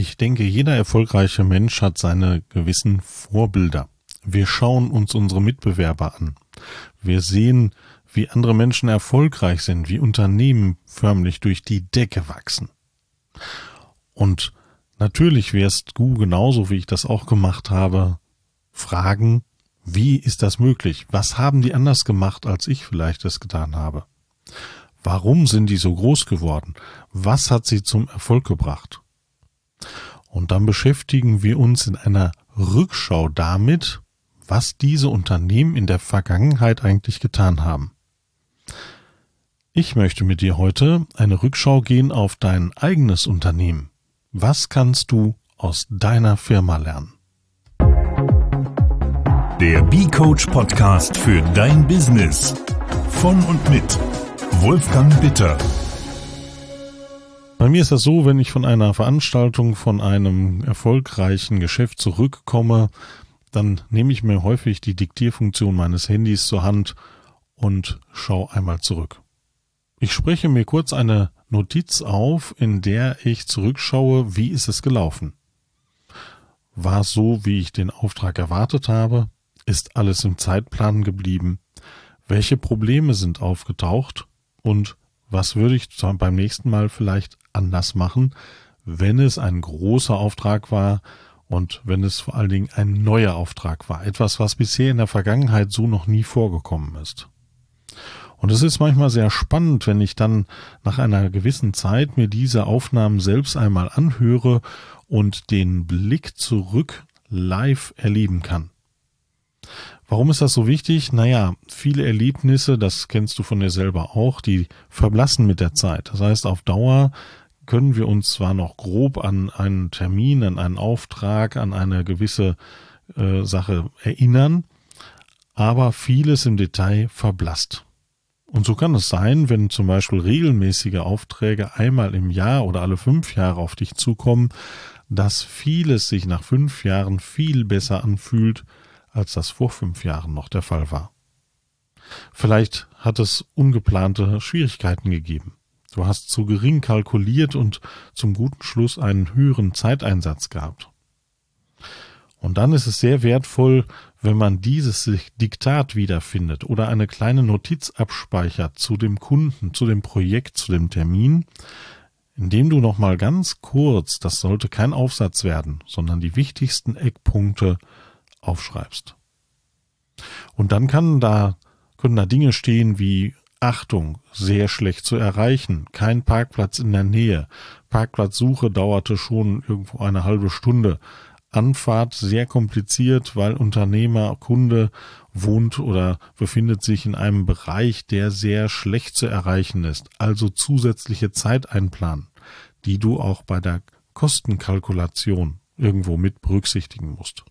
Ich denke, jeder erfolgreiche Mensch hat seine gewissen Vorbilder. Wir schauen uns unsere Mitbewerber an. Wir sehen, wie andere Menschen erfolgreich sind, wie Unternehmen förmlich durch die Decke wachsen. Und natürlich wirst du, genauso wie ich das auch gemacht habe, fragen, wie ist das möglich? Was haben die anders gemacht, als ich vielleicht es getan habe? Warum sind die so groß geworden? Was hat sie zum Erfolg gebracht? Und dann beschäftigen wir uns in einer Rückschau damit, was diese Unternehmen in der Vergangenheit eigentlich getan haben. Ich möchte mit dir heute eine Rückschau gehen auf dein eigenes Unternehmen. Was kannst du aus deiner Firma lernen? Der B-Coach Podcast für dein Business. Von und mit Wolfgang Bitter. Bei mir ist das so, wenn ich von einer Veranstaltung, von einem erfolgreichen Geschäft zurückkomme, dann nehme ich mir häufig die Diktierfunktion meines Handys zur Hand und schaue einmal zurück. Ich spreche mir kurz eine Notiz auf, in der ich zurückschaue, wie ist es gelaufen? War es so, wie ich den Auftrag erwartet habe? Ist alles im Zeitplan geblieben? Welche Probleme sind aufgetaucht? Und was würde ich beim nächsten Mal vielleicht anders machen, wenn es ein großer Auftrag war und wenn es vor allen Dingen ein neuer Auftrag war? Etwas, was bisher in der Vergangenheit so noch nie vorgekommen ist. Und es ist manchmal sehr spannend, wenn ich dann nach einer gewissen Zeit mir diese Aufnahmen selbst einmal anhöre und den Blick zurück live erleben kann. Warum ist das so wichtig? Naja, viele Erlebnisse, das kennst du von dir selber auch, die verblassen mit der Zeit. Das heißt, auf Dauer können wir uns zwar noch grob an einen Termin, an einen Auftrag, an eine gewisse Sache erinnern, aber vieles im Detail verblasst. Und so kann es sein, wenn zum Beispiel regelmäßige Aufträge einmal im Jahr oder alle 5 Jahre auf dich zukommen, dass vieles sich nach 5 Jahren viel besser anfühlt, als das vor 5 Jahren noch der Fall war. Vielleicht hat es ungeplante Schwierigkeiten gegeben. Du hast zu gering kalkuliert und zum guten Schluss einen höheren Zeiteinsatz gehabt. Und dann ist es sehr wertvoll, wenn man dieses Diktat wiederfindet oder eine kleine Notiz abspeichert zu dem Kunden, zu dem Projekt, zu dem Termin, indem du nochmal ganz kurz, das sollte kein Aufsatz werden, sondern die wichtigsten Eckpunkte aufschreibst. Und dann können da Dinge stehen wie Achtung, sehr schlecht zu erreichen, kein Parkplatz in der Nähe, Parkplatzsuche dauerte schon irgendwo eine halbe Stunde, Anfahrt sehr kompliziert, weil Unternehmer, Kunde wohnt oder befindet sich in einem Bereich, der sehr schlecht zu erreichen ist, also zusätzliche Zeit einplanen, die du auch bei der Kostenkalkulation irgendwo mit berücksichtigen musst.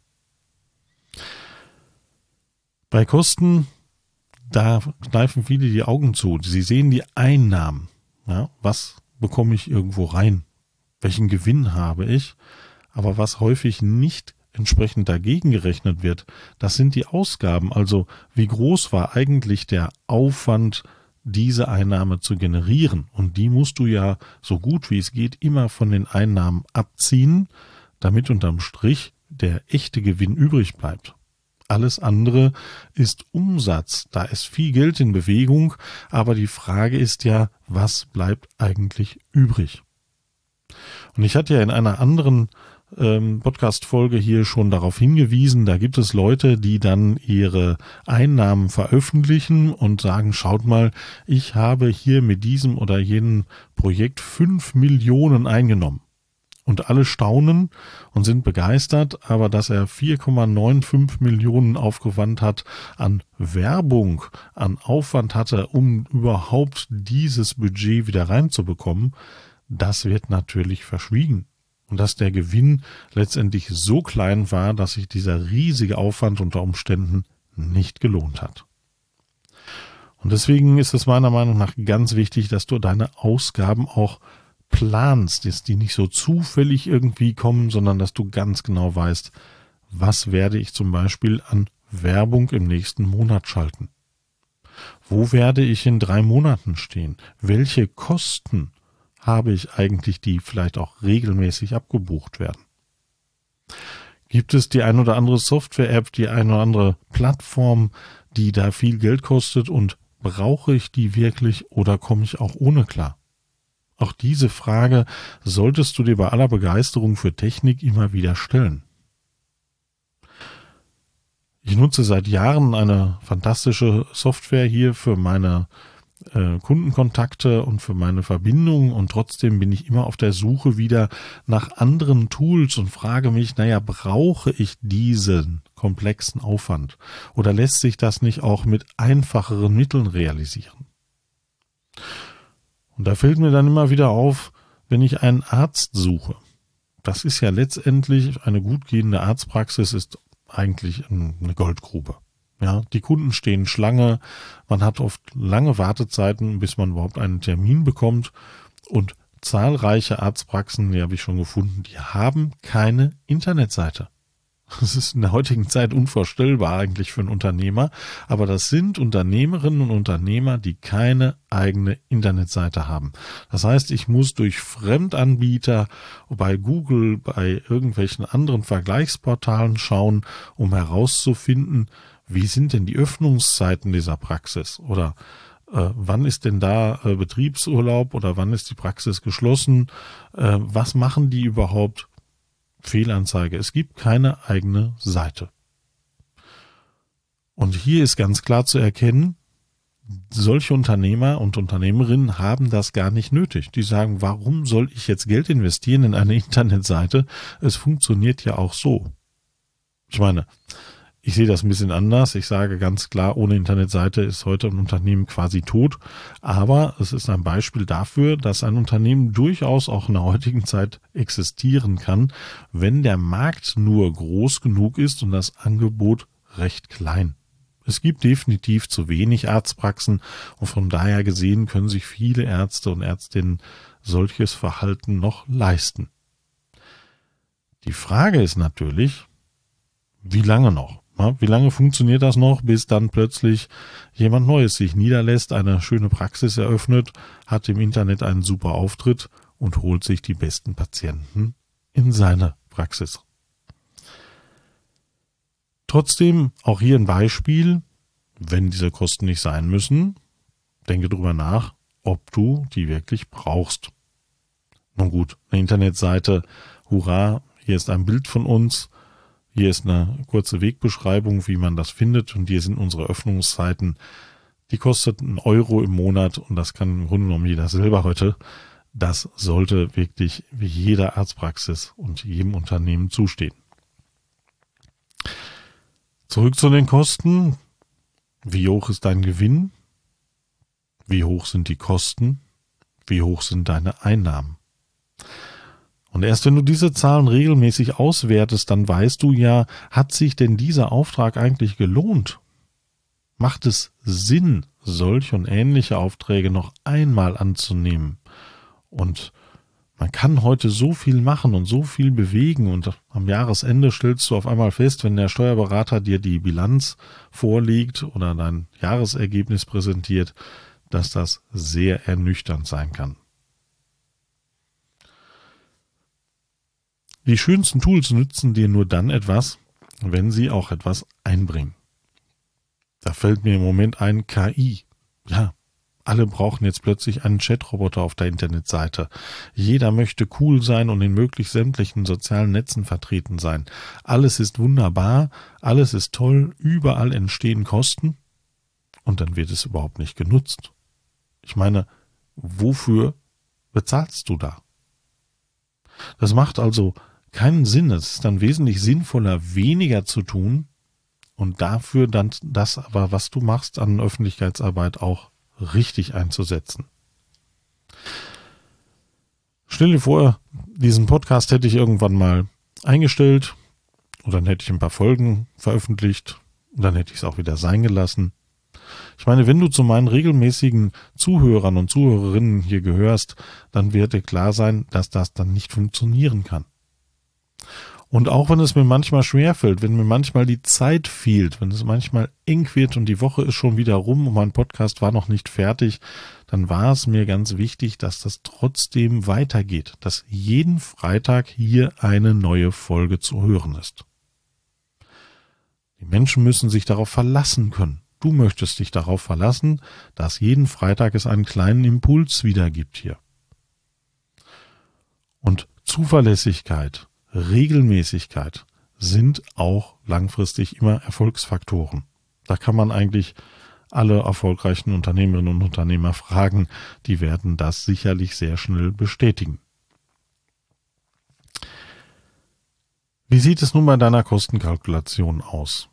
Bei Kosten, da kneifen viele die Augen zu. Sie sehen die Einnahmen. Ja, was bekomme ich irgendwo rein? Welchen Gewinn habe ich? Aber was häufig nicht entsprechend dagegen gerechnet wird, das sind die Ausgaben. Also wie groß war eigentlich der Aufwand, diese Einnahme zu generieren? Und die musst du ja so gut wie es geht immer von den Einnahmen abziehen, damit unterm Strich der echte Gewinn übrig bleibt. Alles andere ist Umsatz, da ist viel Geld in Bewegung, aber die Frage ist ja, was bleibt eigentlich übrig? Und ich hatte ja in einer anderen Podcast-Folge hier schon darauf hingewiesen, da gibt es Leute, die dann ihre Einnahmen veröffentlichen und sagen, schaut mal, ich habe hier mit diesem oder jenem Projekt 5 Millionen eingenommen. Und alle staunen und sind begeistert, aber dass er 4,95 Millionen aufgewandt hat an Werbung, an Aufwand hatte, um überhaupt dieses Budget wieder reinzubekommen, das wird natürlich verschwiegen. Und dass der Gewinn letztendlich so klein war, dass sich dieser riesige Aufwand unter Umständen nicht gelohnt hat. Und deswegen ist es meiner Meinung nach ganz wichtig, dass du deine Ausgaben auch planst, dass die nicht so zufällig irgendwie kommen, sondern dass du ganz genau weißt, was werde ich zum Beispiel an Werbung im nächsten Monat schalten? Wo werde ich in 3 Monaten stehen? Welche Kosten habe ich eigentlich, die vielleicht auch regelmäßig abgebucht werden? Gibt es die ein oder andere Software-App, die ein oder andere Plattform, die da viel Geld kostet, und brauche ich die wirklich oder komme ich auch ohne klar? Auch diese Frage solltest du dir bei aller Begeisterung für Technik immer wieder stellen. Ich nutze seit Jahren eine fantastische Software hier für meine Kundenkontakte und für meine Verbindung, und trotzdem bin ich immer auf der Suche wieder nach anderen Tools und frage mich, brauche ich diesen komplexen Aufwand oder lässt sich das nicht auch mit einfacheren Mitteln realisieren? Und da fällt mir dann immer wieder auf, wenn ich einen Arzt suche. Das ist ja letztendlich, eine gut gehende Arztpraxis ist eigentlich eine Goldgrube. Ja, die Kunden stehen Schlange, man hat oft lange Wartezeiten, bis man überhaupt einen Termin bekommt, und zahlreiche Arztpraxen, die habe ich schon gefunden, die haben keine Internetseite. Das ist in der heutigen Zeit unvorstellbar eigentlich für einen Unternehmer, aber das sind Unternehmerinnen und Unternehmer, die keine eigene Internetseite haben. Das heißt, ich muss durch Fremdanbieter bei Google, bei irgendwelchen anderen Vergleichsportalen schauen, um herauszufinden, wie sind denn die Öffnungszeiten dieser Praxis, oder wann ist denn da Betriebsurlaub, oder wann ist die Praxis geschlossen, was machen die überhaupt? Fehlanzeige. Es gibt keine eigene Seite. Und hier ist ganz klar zu erkennen, solche Unternehmer und Unternehmerinnen haben das gar nicht nötig. Die sagen, warum soll ich jetzt Geld investieren in eine Internetseite? Es funktioniert ja auch so. Ich meine, ich sehe das ein bisschen anders. Ich sage ganz klar, ohne Internetseite ist heute ein Unternehmen quasi tot. Aber es ist ein Beispiel dafür, dass ein Unternehmen durchaus auch in der heutigen Zeit existieren kann, wenn der Markt nur groß genug ist und das Angebot recht klein. Es gibt definitiv zu wenig Arztpraxen, und von daher gesehen können sich viele Ärzte und Ärztinnen solches Verhalten noch leisten. Die Frage ist natürlich, wie lange noch? Wie lange funktioniert das noch, bis dann plötzlich jemand Neues sich niederlässt, eine schöne Praxis eröffnet, hat im Internet einen super Auftritt und holt sich die besten Patienten in seine Praxis? Trotzdem auch hier ein Beispiel, wenn diese Kosten nicht sein müssen, denke drüber nach, ob du die wirklich brauchst. Nun gut, eine Internetseite, hurra, hier ist ein Bild von uns. Hier ist eine kurze Wegbeschreibung, wie man das findet, und hier sind unsere Öffnungszeiten. Die kostet 1 Euro im Monat, und das kann im Grunde genommen jeder selber heute. Das sollte wirklich wie jeder Arztpraxis und jedem Unternehmen zustehen. Zurück zu den Kosten. Wie hoch ist dein Gewinn? Wie hoch sind die Kosten? Wie hoch sind deine Einnahmen? Und erst wenn du diese Zahlen regelmäßig auswertest, dann weißt du ja, hat sich denn dieser Auftrag eigentlich gelohnt? Macht es Sinn, solche und ähnliche Aufträge noch einmal anzunehmen? Und man kann heute so viel machen und so viel bewegen, und am Jahresende stellst du auf einmal fest, wenn der Steuerberater dir die Bilanz vorlegt oder dein Jahresergebnis präsentiert, dass das sehr ernüchternd sein kann. Die schönsten Tools nützen dir nur dann etwas, wenn sie auch etwas einbringen. Da fällt mir im Moment ein KI. Ja, alle brauchen jetzt plötzlich einen Chatroboter auf der Internetseite. Jeder möchte cool sein und in möglichst sämtlichen sozialen Netzen vertreten sein. Alles ist wunderbar, alles ist toll, überall entstehen Kosten, und dann wird es überhaupt nicht genutzt. Ich meine, wofür bezahlst du da? Das macht also keinen Sinn. Es ist dann wesentlich sinnvoller, weniger zu tun und dafür dann das aber, was du machst an Öffentlichkeitsarbeit, auch richtig einzusetzen. Stell dir vor, diesen Podcast hätte ich irgendwann mal eingestellt, und dann hätte ich ein paar Folgen veröffentlicht, und dann hätte ich es auch wieder sein gelassen. Ich meine, wenn du zu meinen regelmäßigen Zuhörern und Zuhörerinnen hier gehörst, dann wird dir klar sein, dass das dann nicht funktionieren kann. Und auch wenn es mir manchmal schwerfällt, wenn mir manchmal die Zeit fehlt, wenn es manchmal eng wird und die Woche ist schon wieder rum und mein Podcast war noch nicht fertig, dann war es mir ganz wichtig, dass das trotzdem weitergeht, dass jeden Freitag hier eine neue Folge zu hören ist. Die Menschen müssen sich darauf verlassen können. Du möchtest dich darauf verlassen, dass jeden Freitag es einen kleinen Impuls wieder gibt hier. Und Zuverlässigkeit, Regelmäßigkeit sind auch langfristig immer Erfolgsfaktoren. Da kann man eigentlich alle erfolgreichen Unternehmerinnen und Unternehmer fragen, die werden das sicherlich sehr schnell bestätigen. Wie sieht es nun bei deiner Kostenkalkulation aus?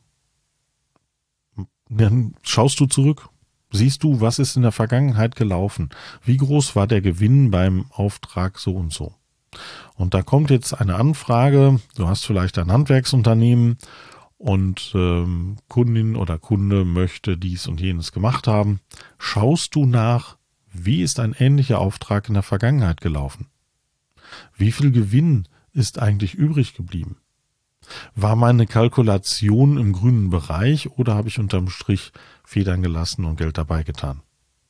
Dann schaust du zurück, siehst du, was ist in der Vergangenheit gelaufen? Wie groß war der Gewinn beim Auftrag so und so? Und da kommt jetzt eine Anfrage, du hast vielleicht ein Handwerksunternehmen und Kundin oder Kunde möchte dies und jenes gemacht haben. Schaust du nach, wie ist ein ähnlicher Auftrag in der Vergangenheit gelaufen? Wie viel Gewinn ist eigentlich übrig geblieben? War meine Kalkulation im grünen Bereich oder habe ich unterm Strich Federn gelassen und Geld dabei getan?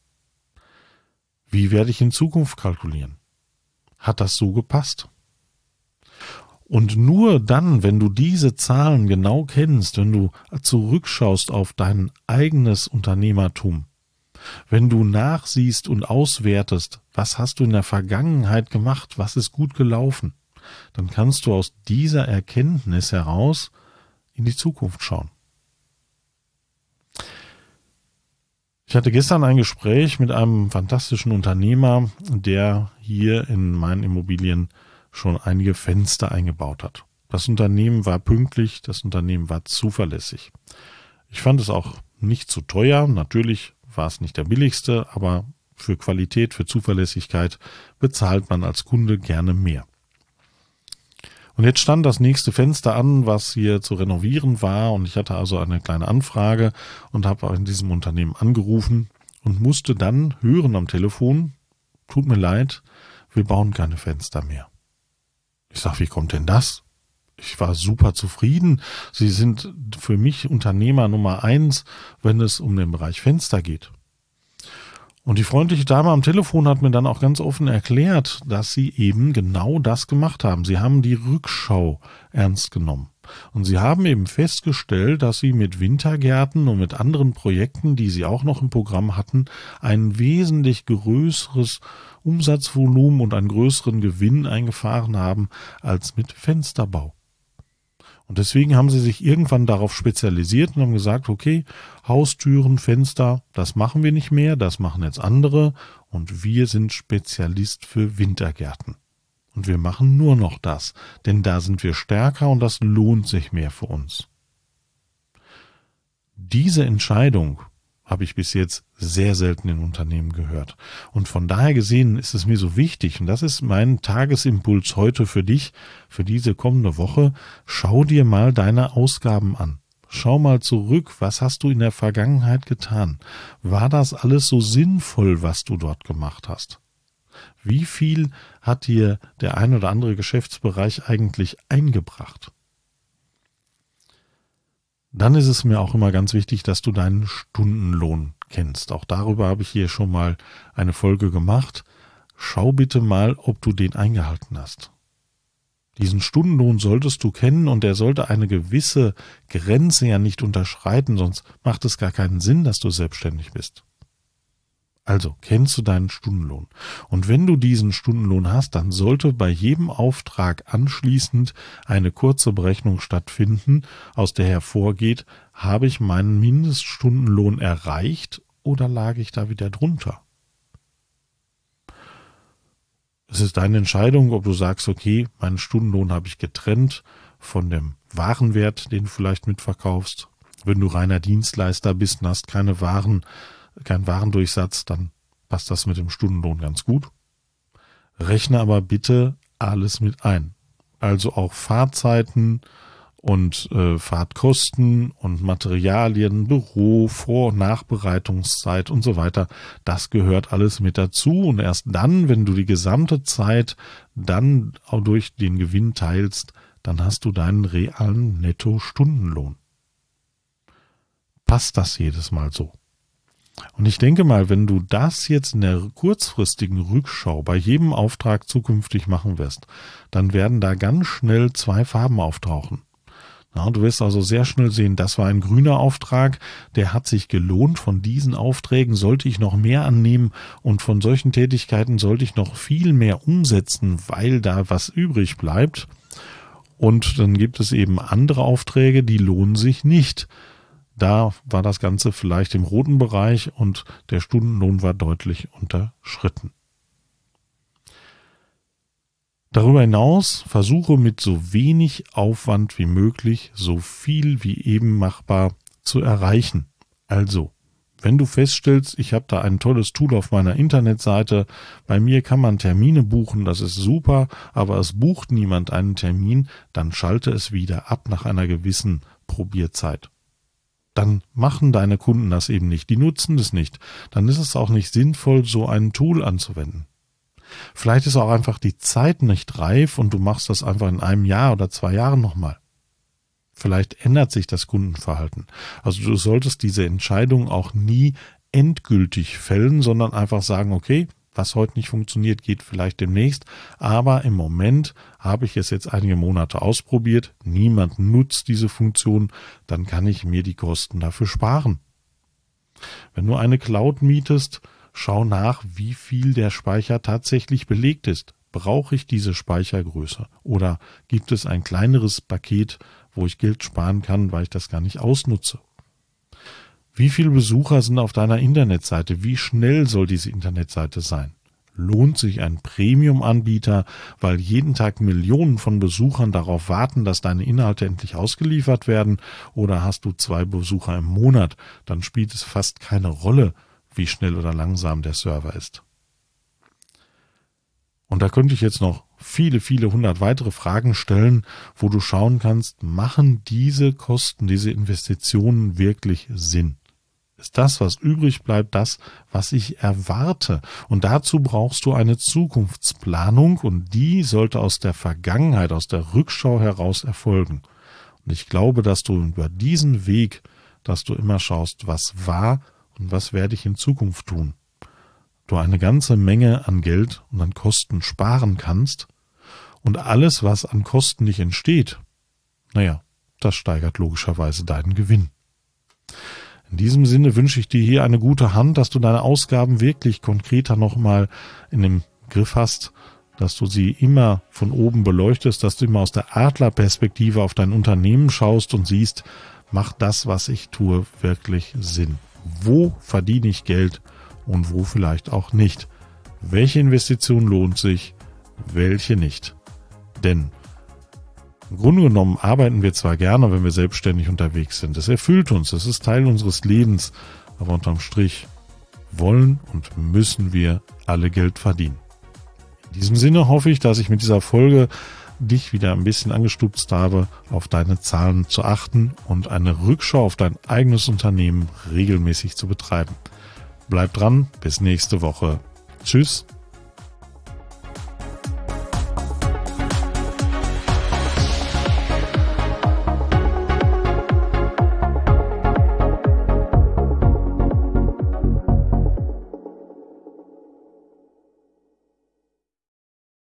Wie werde ich in Zukunft kalkulieren? Hat das so gepasst? Und nur dann, wenn du diese Zahlen genau kennst, wenn du zurückschaust auf dein eigenes Unternehmertum, wenn du nachsiehst und auswertest, was hast du in der Vergangenheit gemacht, was ist gut gelaufen, dann kannst du aus dieser Erkenntnis heraus in die Zukunft schauen. Ich hatte gestern ein Gespräch mit einem fantastischen Unternehmer, der hier in meinen Immobilien schon einige Fenster eingebaut hat. Das Unternehmen war pünktlich, das Unternehmen war zuverlässig. Ich fand es auch nicht zu teuer. Natürlich war es nicht der billigste, aber für Qualität, für Zuverlässigkeit bezahlt man als Kunde gerne mehr. Und jetzt stand das nächste Fenster an, was hier zu renovieren war, und ich hatte also eine kleine Anfrage und habe in diesem Unternehmen angerufen und musste dann hören am Telefon: Tut mir leid, wir bauen keine Fenster mehr. Ich sage, wie kommt denn das? Ich war super zufrieden. Sie sind für mich Unternehmer Nummer 1, wenn es um den Bereich Fenster geht. Und die freundliche Dame am Telefon hat mir dann auch ganz offen erklärt, dass sie eben genau das gemacht haben. Sie haben die Rückschau ernst genommen. Und sie haben eben festgestellt, dass sie mit Wintergärten und mit anderen Projekten, die sie auch noch im Programm hatten, ein wesentlich größeres Umsatzvolumen und einen größeren Gewinn eingefahren haben als mit Fensterbau. Und deswegen haben sie sich irgendwann darauf spezialisiert und haben gesagt, okay, Haustüren, Fenster, das machen wir nicht mehr, das machen jetzt andere und wir sind Spezialist für Wintergärten. Und wir machen nur noch das, denn da sind wir stärker und das lohnt sich mehr für uns. Diese Entscheidung habe ich bis jetzt sehr selten in Unternehmen gehört. Und von daher gesehen ist es mir so wichtig, und das ist mein Tagesimpuls heute für dich, für diese kommende Woche: Schau dir mal deine Ausgaben an. Schau mal zurück, was hast du in der Vergangenheit getan? War das alles so sinnvoll, was du dort gemacht hast? Wie viel hat dir der ein oder andere Geschäftsbereich eigentlich eingebracht? Dann ist es mir auch immer ganz wichtig, dass du deinen Stundenlohn kennst. Auch darüber habe ich hier schon mal eine Folge gemacht. Schau bitte mal, ob du den eingehalten hast. Diesen Stundenlohn solltest du kennen und er sollte eine gewisse Grenze ja nicht unterschreiten, sonst macht es gar keinen Sinn, dass du selbstständig bist. Also, kennst du deinen Stundenlohn? Und wenn du diesen Stundenlohn hast, dann sollte bei jedem Auftrag anschließend eine kurze Berechnung stattfinden, aus der hervorgeht: Habe ich meinen Mindeststundenlohn erreicht oder lag ich da wieder drunter? Es ist deine Entscheidung, ob du sagst, okay, meinen Stundenlohn habe ich getrennt von dem Warenwert, den du vielleicht mitverkaufst. Wenn du reiner Dienstleister bist und hast kein Warendurchsatz, dann passt das mit dem Stundenlohn ganz gut. Rechne aber bitte alles mit ein. Also auch Fahrzeiten und Fahrtkosten und Materialien, Büro, Vor- und Nachbereitungszeit und so weiter. Das gehört alles mit dazu. Und erst dann, wenn du die gesamte Zeit dann auch durch den Gewinn teilst, dann hast du deinen realen Netto-Stundenlohn. Passt das jedes Mal so? Und ich denke mal, wenn du das jetzt in der kurzfristigen Rückschau bei jedem Auftrag zukünftig machen wirst, dann werden da ganz schnell 2 Farben auftauchen. Ja, du wirst also sehr schnell sehen, das war ein grüner Auftrag, der hat sich gelohnt. Von diesen Aufträgen sollte ich noch mehr annehmen und von solchen Tätigkeiten sollte ich noch viel mehr umsetzen, weil da was übrig bleibt. Und dann gibt es eben andere Aufträge, die lohnen sich nicht. Da war das Ganze vielleicht im roten Bereich und der Stundenlohn war deutlich unterschritten. Darüber hinaus versuche mit so wenig Aufwand wie möglich so viel wie eben machbar zu erreichen. Also, wenn du feststellst, ich habe da ein tolles Tool auf meiner Internetseite, bei mir kann man Termine buchen, das ist super, aber es bucht niemand einen Termin, dann schalte es wieder ab nach einer gewissen Probierzeit. Dann machen deine Kunden das eben nicht, die nutzen das nicht. Dann ist es auch nicht sinnvoll, so ein Tool anzuwenden. Vielleicht ist auch einfach die Zeit nicht reif und du machst das einfach in einem Jahr oder 2 Jahren nochmal. Vielleicht ändert sich das Kundenverhalten. Also du solltest diese Entscheidung auch nie endgültig fällen, sondern einfach sagen, okay, was heute nicht funktioniert, geht vielleicht demnächst, aber im Moment habe ich es jetzt einige Monate ausprobiert, niemand nutzt diese Funktion, dann kann ich mir die Kosten dafür sparen. Wenn du eine Cloud mietest, schau nach, wie viel der Speicher tatsächlich belegt ist. Brauche ich diese Speichergröße? Oder gibt es ein kleineres Paket, wo ich Geld sparen kann, weil ich das gar nicht ausnutze? Wie viele Besucher sind auf deiner Internetseite? Wie schnell soll diese Internetseite sein? Lohnt sich ein Premium-Anbieter, weil jeden Tag Millionen von Besuchern darauf warten, dass deine Inhalte endlich ausgeliefert werden? Oder hast du 2 Besucher im Monat? Dann spielt es fast keine Rolle, wie schnell oder langsam der Server ist. Und da könnte ich jetzt noch viele, viele 100 weitere Fragen stellen, wo du schauen kannst, machen diese Kosten, diese Investitionen wirklich Sinn? Ist das, was übrig bleibt, das, was ich erwarte? Und dazu brauchst du eine Zukunftsplanung und die sollte aus der Vergangenheit, aus der Rückschau heraus erfolgen. Und ich glaube, dass du über diesen Weg, dass du immer schaust, was war und was werde ich in Zukunft tun, du eine ganze Menge an Geld und an Kosten sparen kannst und alles, was an Kosten nicht entsteht, das steigert logischerweise deinen Gewinn. In diesem Sinne wünsche ich dir hier eine gute Hand, dass du deine Ausgaben wirklich konkreter nochmal in dem Griff hast, dass du sie immer von oben beleuchtest, dass du immer aus der Adlerperspektive auf dein Unternehmen schaust und siehst, macht das, was ich tue, wirklich Sinn? Wo verdiene ich Geld und wo vielleicht auch nicht? Welche Investition lohnt sich, welche nicht? Denn im Grunde genommen arbeiten wir zwar gerne, wenn wir selbstständig unterwegs sind. Es erfüllt uns, es ist Teil unseres Lebens, aber unterm Strich wollen und müssen wir alle Geld verdienen. In diesem Sinne hoffe ich, dass ich mit dieser Folge dich wieder ein bisschen angestupst habe, auf deine Zahlen zu achten und eine Rückschau auf dein eigenes Unternehmen regelmäßig zu betreiben. Bleib dran, bis nächste Woche. Tschüss.